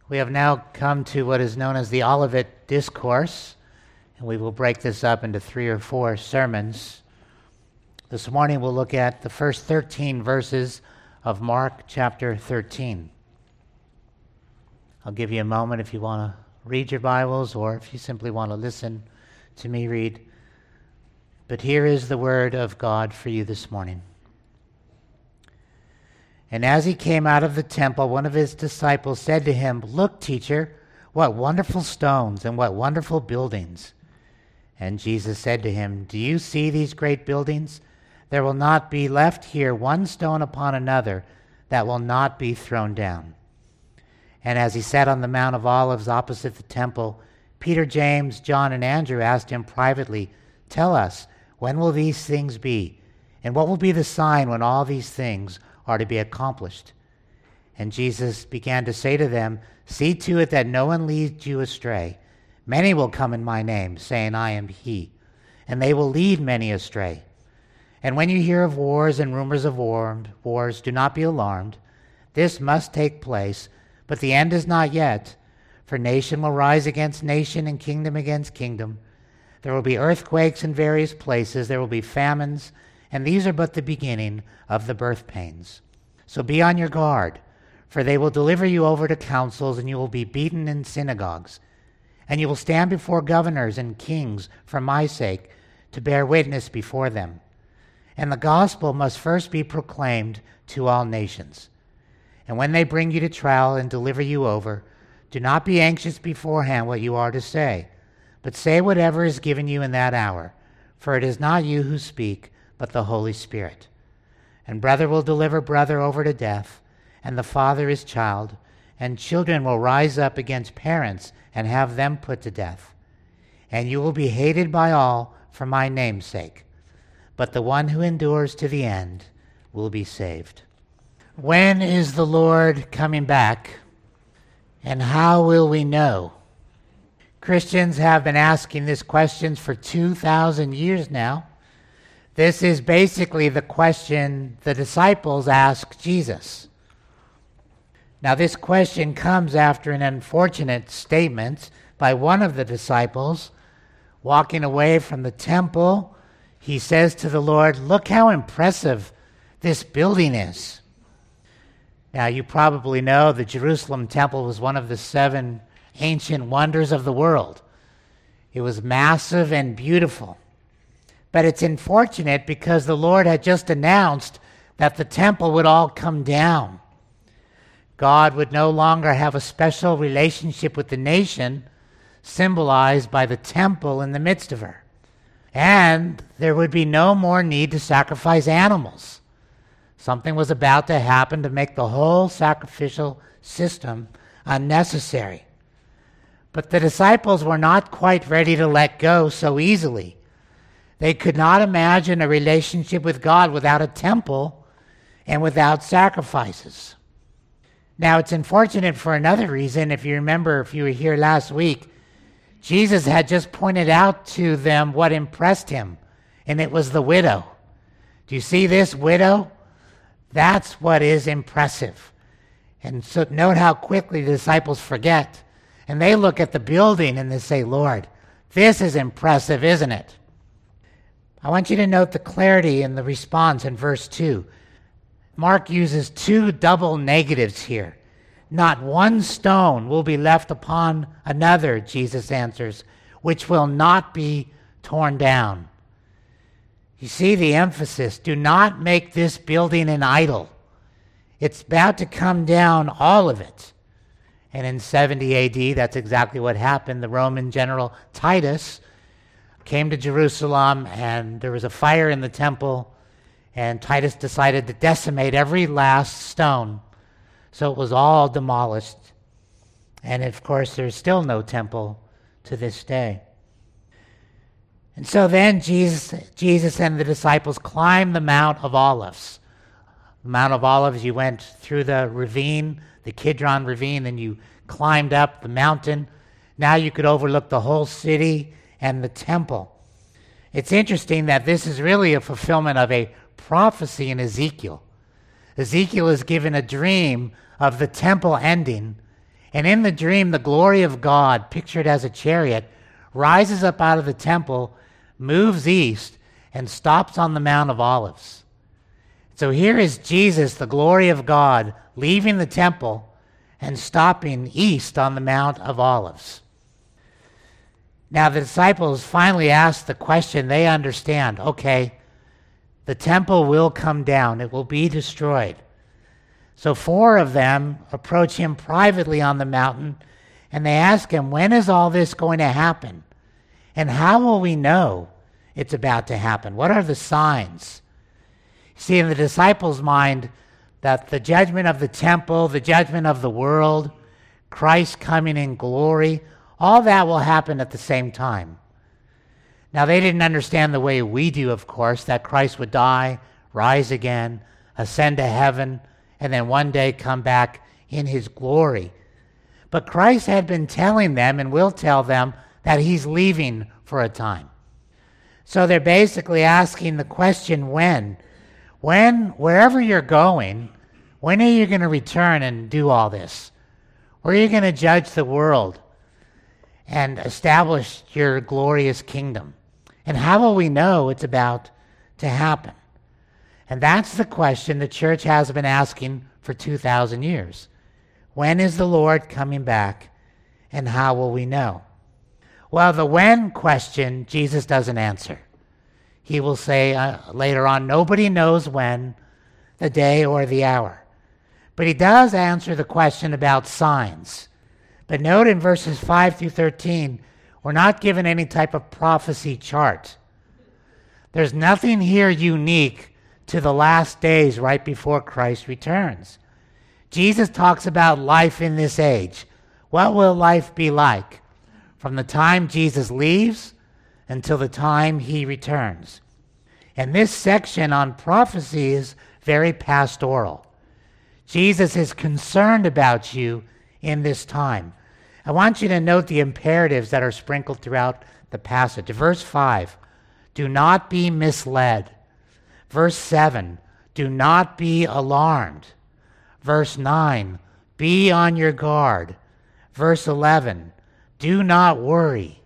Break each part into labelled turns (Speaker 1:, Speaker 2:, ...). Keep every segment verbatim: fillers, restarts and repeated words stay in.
Speaker 1: We have now come to what is known as the Olivet Discourse, and we will break this up into three or four sermons. This morning we'll look at the first thirteen verses of Mark chapter thirteen. I'll give you a moment if you want to read your Bibles or if you simply want to listen to me read. But here is the word of God for you this morning. And as he came out of the temple, one of his disciples said to him, "Look, teacher, what wonderful stones and what wonderful buildings." And Jesus said to him, "Do you see these great buildings? There will not be left here one stone upon another that will not be thrown down." And as he sat on the Mount of Olives opposite the temple, Peter, James, John, and Andrew asked him privately, "Tell us, when will these things be? And what will be the sign when all these things are to be accomplished?" And Jesus began to say to them, "See to it that no one leads you astray. Many will come in my name, saying, 'I am he,' and they will lead many astray. And when you hear of wars and rumors of war, wars, do not be alarmed. This must take place, but the end is not yet. For nation will rise against nation and kingdom against kingdom. There will be earthquakes in various places. There will be famines, and these are but the beginning of the birth pains. So be on your guard, for they will deliver you over to councils, and you will be beaten in synagogues. And you will stand before governors and kings for my sake, to bear witness before them. And the gospel must first be proclaimed to all nations. And when they bring you to trial and deliver you over, do not be anxious beforehand what you are to say, but say whatever is given you in that hour, for it is not you who speak, but the Holy Spirit. And brother will deliver brother over to death, and the father his child, and children will rise up against parents and have them put to death. And you will be hated by all for my name's sake, but the one who endures to the end will be saved." When is the Lord coming back, and how will we know? Christians have been asking this question for two thousand years now. This is basically the question the disciples asked Jesus. Now, this question comes after an unfortunate statement by one of the disciples. Walking away from the temple, he says to the Lord, "Look how impressive this building is." Now, you probably know the Jerusalem temple was one of the seven ancient wonders of the world. It was massive and beautiful. But it's unfortunate because the Lord had just announced that the temple would all come down. God would no longer have a special relationship with the nation, symbolized by the temple in the midst of her. And there would be no more need to sacrifice animals. Something was about to happen to make the whole sacrificial system unnecessary. But the disciples were not quite ready to let go so easily. They could not imagine a relationship with God without a temple and without sacrifices. Now, it's unfortunate for another reason. If you remember, if you were here last week, Jesus had just pointed out to them what impressed him, and it was the widow. Do you see this widow? That's what is impressive. And so note how quickly the disciples forget. And they look at the building and they say, "Lord, this is impressive, isn't it?" I want you to note the clarity in the response in verse two. Mark uses two double negatives here. "Not one stone will be left upon another," Jesus answers, "which will not be torn down." You see the emphasis. Do not make this building an idol. It's about to come down, all of it. And in seventy A D, that's exactly what happened. The Roman general Titus came to Jerusalem, and there was a fire in the temple, and Titus decided to decimate every last stone. So it was all demolished. And of course, there's still no temple to this day. And so then Jesus, Jesus and the disciples climbed the Mount of Olives. The Mount of Olives, you went through the ravine, the Kidron ravine, and you climbed up the mountain. Now you could overlook the whole city and the temple. It's interesting that this is really a fulfillment of a prophecy in Ezekiel. Ezekiel is given a dream of the temple ending, And in the dream, the glory of God, pictured as a chariot, rises up out of the temple, moves east, and stops on the Mount of Olives. So here is Jesus, the glory of God, leaving the temple and stopping east on the Mount of Olives. Now the disciples finally ask the question. They understand, okay, the temple will come down. It will be destroyed. So four of them approach him privately on the mountain, and they ask him, when is all this going to happen? And how will we know it's about to happen? What are the signs? See, in the disciples' mind, that the judgment of the temple, the judgment of the world, Christ coming in glory, all that will happen at the same time. Now, they didn't understand the way we do, of course, that Christ would die, rise again, ascend to heaven, and then one day come back in his glory. But Christ had been telling them and will tell them that he's leaving for a time. So they're basically asking the question, when? When, wherever you're going, when are you going to return and do all this? Where are you going to judge the world and establish your glorious kingdom? And how will we know it's about to happen? And that's the question the church has been asking for two thousand years. When is the Lord coming back, and how will we know? Well, the when question, Jesus doesn't answer. He will say uh, later on, nobody knows when, the day, or the hour. But he does answer the question about signs. But note in verses five through thirteen, we're not given any type of prophecy chart. There's nothing here unique to the last days right before Christ returns. Jesus talks about life in this age. What will life be like from the time Jesus leaves until the time he returns? And this section on prophecy is very pastoral. Jesus is concerned about you in this time. I want you to note the imperatives that are sprinkled throughout the passage. Verse five, do not be misled. Verse seven, do not be alarmed. Verse nine, be on your guard. Verse eleven, do not worry.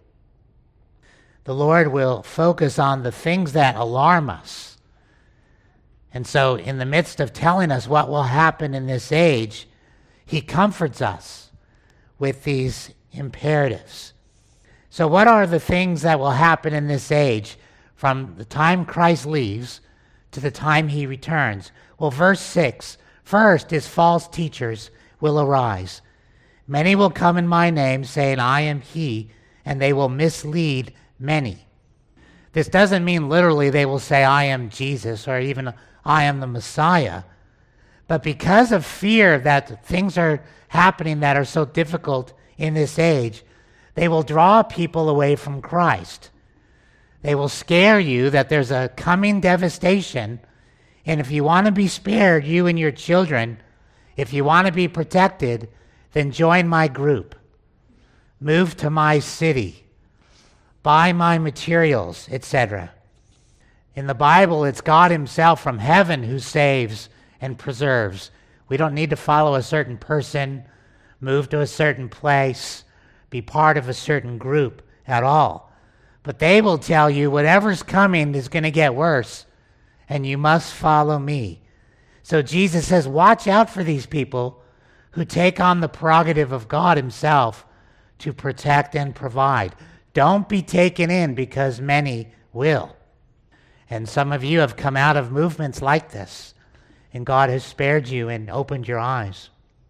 Speaker 1: The Lord will focus on the things that alarm us. And so in the midst of telling us what will happen in this age, he comforts us with these imperatives. So what are the things that will happen in this age from the time Christ leaves to the time he returns? Well, verse six, first is false teachers will arise. Many will come in my name, saying, I am he, and they will mislead many. This doesn't mean literally they will say, I am Jesus, or even I am the Messiah. But because of fear that things are happening that are so difficult in this age, they will draw people away from Christ. They will scare you that there's a coming devastation, and if you want to be spared, you and your children, if you want to be protected, then join my group. Move to my city. Buy my materials, et cetera. In the Bible, it's God himself from heaven who saves and preserves. We don't need to follow a certain person, move to a certain place, be part of a certain group at all. But they will tell you whatever's coming is going to get worse, and you must follow me. So Jesus says, watch out for these people who take on the prerogative of God himself to protect and provide. Don't be taken in, because many will. And some of you have come out of movements like this, and God has spared you and opened your eyes.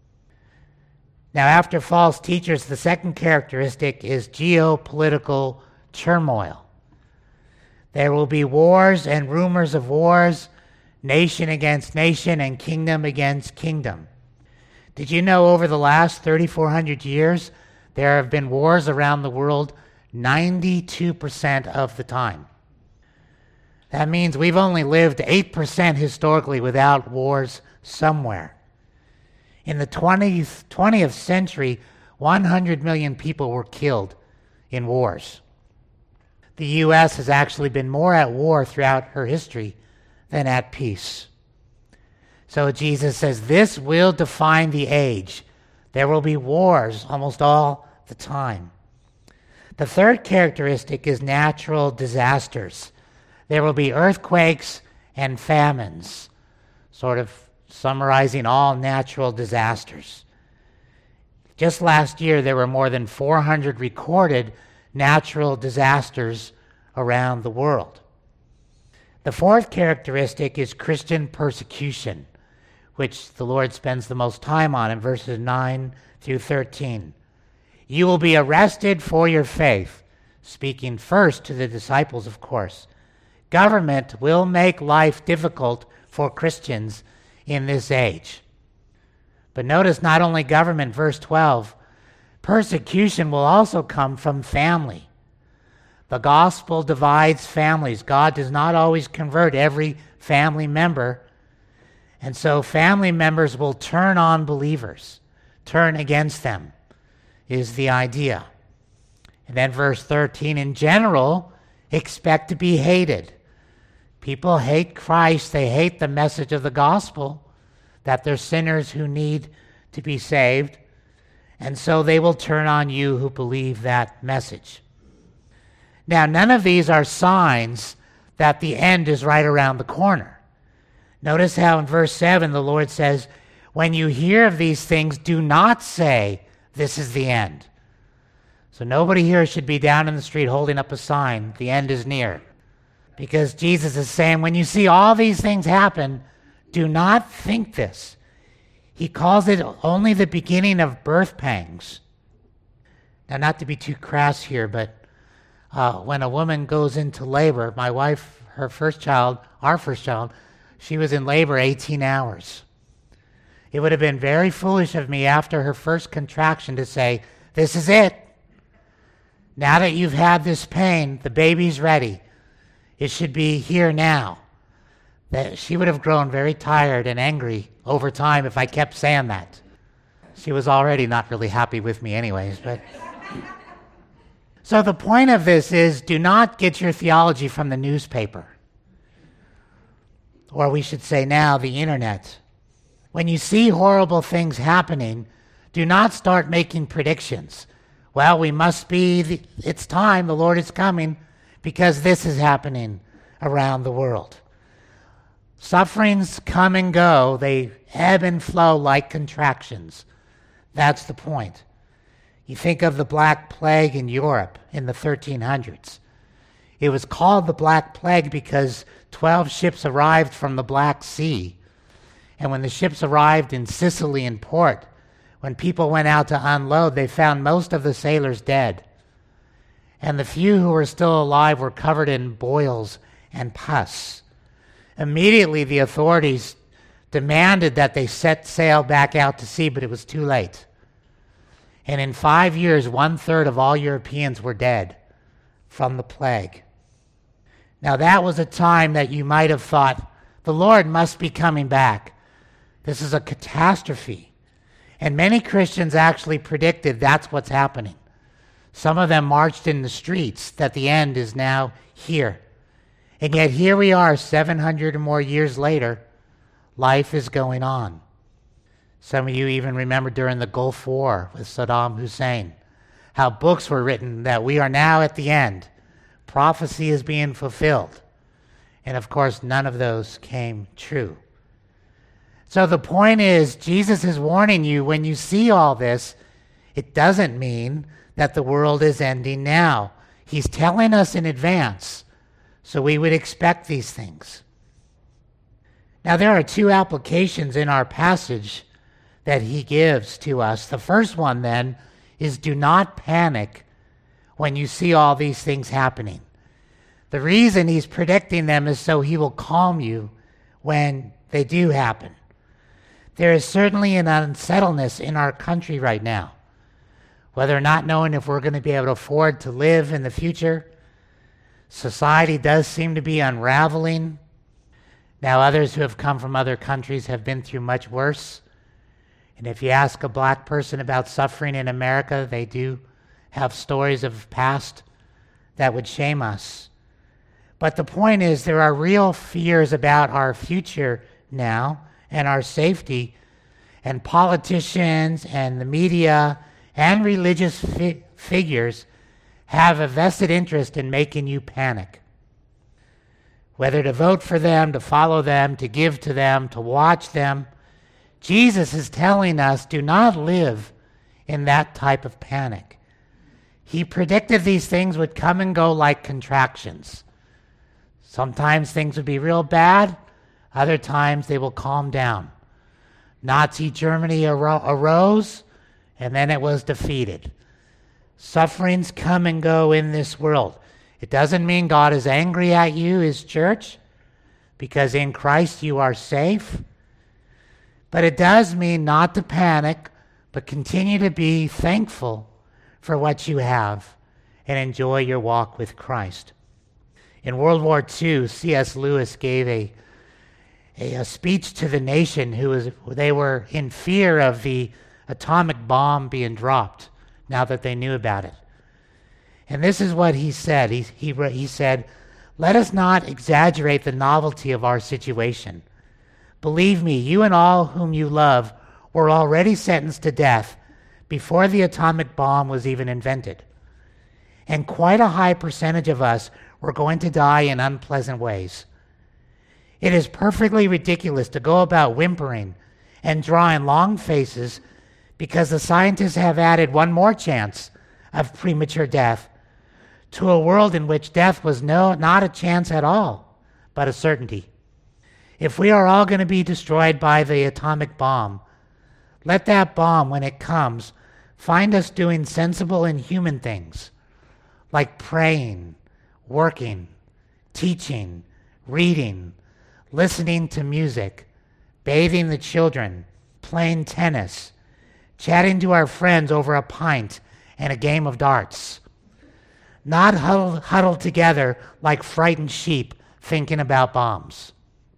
Speaker 1: Now, after false teachers, the second characteristic is geopolitical turmoil. There will be wars and rumors of wars, nation against nation and kingdom against kingdom. Did you know over the last thirty-four hundred years, there have been wars around the world ninety-two percent of the time? That means we've only lived eight percent historically without wars somewhere. In the twentieth, twentieth century, one hundred million people were killed in wars. The U S has actually been more at war throughout her history than at peace. So Jesus says this will define the age, There will be wars almost all the time. The third characteristic is natural disasters. There will be earthquakes and famines, sort of summarizing all natural disasters. Just last year, there were more than four hundred recorded natural disasters around the world. The fourth characteristic is Christian persecution, which the Lord spends the most time on in verses nine through thirteen. You will be arrested for your faith, speaking first to the disciples, of course. Government will make life difficult for Christians in this age. But notice not only government, verse twelve, persecution will also come from family. The gospel divides families. God does not always convert every family member. And so family members will turn on believers, turn against them, is the idea. And then verse thirteen, in general, expect to be hated. People hate Christ. They hate the message of the gospel, that they're sinners who need to be saved. And so they will turn on you who believe that message. Now, none of these are signs that the end is right around the corner. Notice how in verse seven the Lord says, when you hear of these things, do not say, this is the end. So nobody here should be down in the street holding up a sign, the end is near. Because Jesus is saying, when you see all these things happen, do not think this. He calls it only the beginning of birth pangs. Now, not to be too crass here, but uh, when a woman goes into labor, my wife, her first child, our first child, she was in labor eighteen hours. It would have been very foolish of me after her first contraction to say, this is it. Now that you've had this pain, the baby's ready. It should be here now. That she would have grown very tired and angry over time if I kept saying that. She was already not really happy with me anyways, but... So the point of this is, do not get your theology from the newspaper. Or we should say now, the internet. When you see horrible things happening, do not start making predictions. Well, we must be, the, it's time, the Lord is coming, because this is happening around the world. Sufferings come and go. They ebb and flow like contractions. That's the point. You think of the Black Plague in Europe in the thirteen hundreds. It was called the Black Plague because twelve ships arrived from the Black Sea. And when the ships arrived in Sicily in port, when people went out to unload, they found most of the sailors dead. And the few who were still alive were covered in boils and pus. Immediately, the authorities demanded that they set sail back out to sea, but it was too late. And in five years, one-third of all Europeans were dead from the plague. Now, that was a time that you might have thought, the Lord must be coming back. This is a catastrophe. And many Christians actually predicted that's what's happening. Some of them marched in the streets that the end is now here. And yet here we are, seven hundred or more years later, life is going on. Some of you even remember during the Gulf War with Saddam Hussein, how books were written that we are now at the end. Prophecy is being fulfilled. And of course, none of those came true. So the point is, Jesus is warning you, when you see all this, it doesn't mean that the world is ending now. He's telling us in advance, so we would expect these things. Now, there are two applications in our passage that he gives to us. The first one, then, is do not panic when you see all these things happening. The reason he's predicting them is so he will calm you when they do happen. There is certainly an unsettledness in our country right now, whether not knowing if we're going to be able to afford to live in the future. Society does seem to be unraveling. Now, others who have come from other countries have been through much worse. And if you ask a black person about suffering in America, they do have stories of past that would shame us. But the point is, there are real fears about our future now and our safety. and politicians and the media and religious fi- figures have a vested interest in making you panic. Whether to vote for them, to follow them, to give to them, to watch them, Jesus is telling us, do not live in that type of panic. He predicted these things would come and go like contractions. Sometimes things would be real bad, other times they will calm down. Nazi Germany aro- arose, and then it was defeated. Sufferings come and go in this world. It doesn't mean God is angry at you, his church, because in Christ you are safe. But it does mean not to panic, but continue to be thankful for what you have and enjoy your walk with Christ. In World War Two, C S Lewis gave a, a, a speech to the nation who was, they were in fear of the atomic bomb being dropped now that they knew about it. And this is what he said. He, he, he said, "Let us not exaggerate the novelty of our situation. Believe me, you and all whom you love were already sentenced to death before the atomic bomb was even invented. And quite a high percentage of us were going to die in unpleasant ways. It is perfectly ridiculous to go about whimpering and drawing long faces because the scientists have added one more chance of premature death to a world in which death was no, not a chance at all, but a certainty. If we are all going to be destroyed by the atomic bomb, let that bomb, when it comes, find us doing sensible and human things, like praying, working, teaching, reading, listening to music, bathing the children, playing tennis, chatting to our friends over a pint and a game of darts. Not huddled, huddled together like frightened sheep thinking about bombs."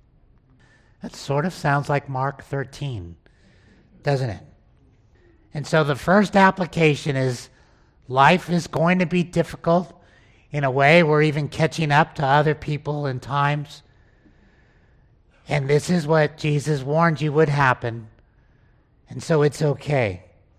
Speaker 1: That sort of sounds like Mark thirteen, doesn't it? And so the first application is life is going to be difficult. In a way, we're even catching up to other people in times. And this is what Jesus warned you would happen. And so it's okay.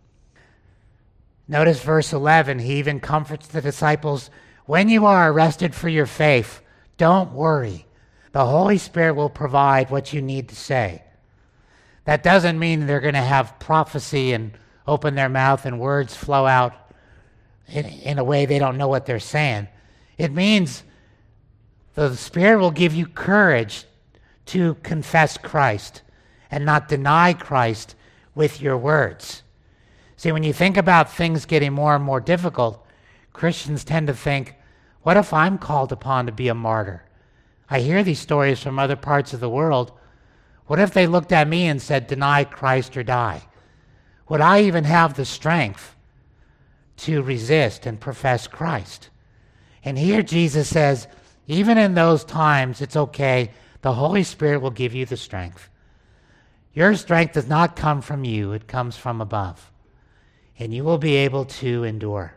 Speaker 1: Notice verse eleven, he even comforts the disciples. When you are arrested for your faith, don't worry. The Holy Spirit will provide what you need to say. That doesn't mean they're going to have prophecy and open their mouth and words flow out in, in a way they don't know what they're saying. It means the Spirit will give you courage to confess Christ and not deny Christ with your words. See, when you think about things getting more and more difficult, Christians tend to think, what if I'm called upon to be a martyr? I hear these stories from other parts of the world. What if they looked at me and said, deny Christ or die? Would I even have the strength to resist and profess Christ? And here Jesus says, even in those times, it's okay. The Holy Spirit will give you the strength. Your strength does not come from you. It comes from above. And you will be able to endure.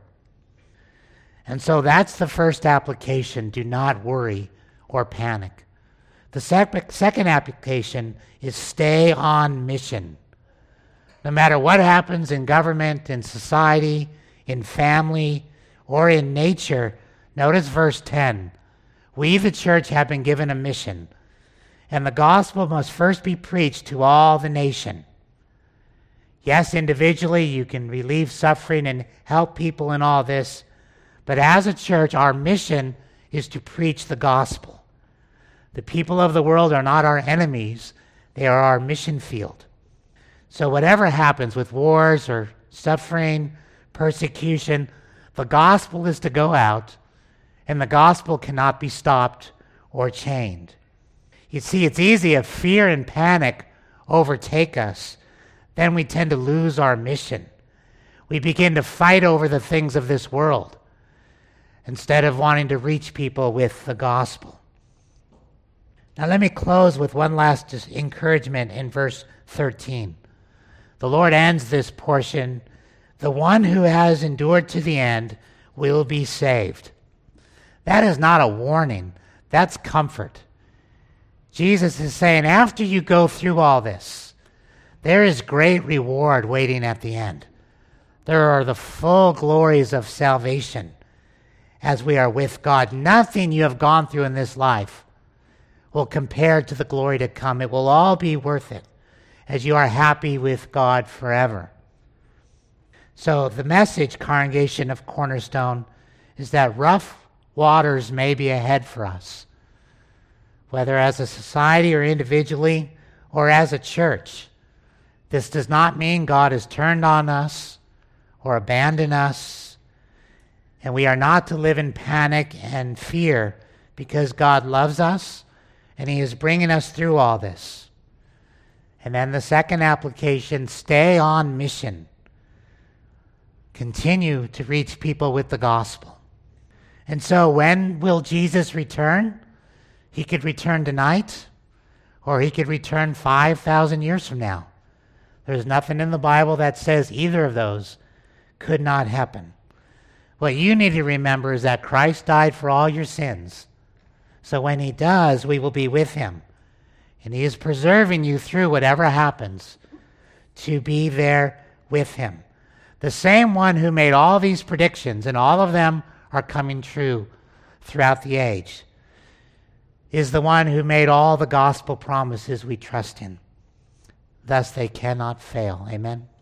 Speaker 1: And so that's the first application. Do not worry or panic. The sec- second application is stay on mission. No matter what happens in government, in society, in family, or in nature, notice verse ten. We, the church, have been given a mission, and the gospel must first be preached to all the nation. Yes, individually, you can relieve suffering and help people in all this, but as a church, our mission is to preach the gospel. The people of the world are not our enemies. They are our mission field. So whatever happens with wars or suffering, persecution, the gospel is to go out, and the gospel cannot be stopped or chained. You see, it's easy if fear and panic overtake us, then we tend to lose our mission. We begin to fight over the things of this world instead of wanting to reach people with the gospel. Now let me close with one last encouragement in verse thirteen. The Lord ends this portion, the one who has endured to the end will be saved. That is not a warning, that's comfort. Jesus is saying, after you go through all this, There is great reward waiting at the end. There are the full glories of salvation as we are with God. Nothing you have gone through in this life will compare to the glory to come. It will all be worth it as you are happy with God forever. So the message, congregation of Cornerstone, is that rough waters may be ahead for us, whether as a society or individually or as a church. This does not mean God has turned on us or abandoned us, and we are not to live in panic and fear because God loves us and he is bringing us through all this. And then the second application, stay on mission. Continue to reach people with the gospel. And so when will Jesus return? He could return tonight, or he could return five thousand years from now. There's nothing in the Bible that says either of those could not happen. What you need to remember is that Christ died for all your sins. So when he does, we will be with him. And he is preserving you through whatever happens to be there with him. The same one who made all these predictions, and all of them are coming true throughout the age, is the one who made all the gospel promises we trust in. Thus they cannot fail. Amen.